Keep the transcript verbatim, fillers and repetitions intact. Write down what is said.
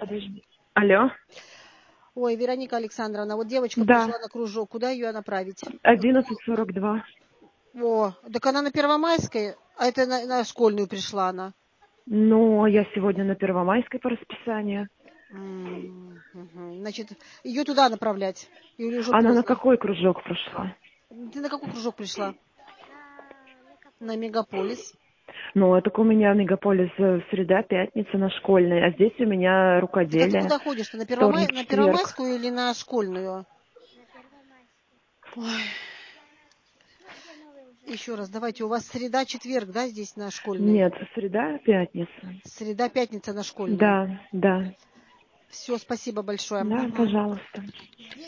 Подожди. Алло. Ой, Вероника Александровна, вот девочка Да. пришла на кружок, куда ее направить? одиннадцать сорок два. О, так она на Первомайской, а это на, на школьную пришла она. Ну, я сегодня на Первомайской по расписанию. М, мгм. Значит, ее туда направлять? Или уже Она на поздно? какой кружок прошла? Ты на какой кружок пришла? На Мегаполис. Ну, так у меня мегаполис э, среда, пятница на школьной, а здесь у меня Так а ты рукоделие, куда ходишь-то? На, Первомай... вторник, на четверг. Первомайскую или на школьную? Ой. Еще раз, давайте, у вас среда, четверг, да, здесь на школьной? Нет, среда, пятница. Среда, пятница на школьной. Да, да, Все, спасибо большое. да, Мгм. пожалуйста.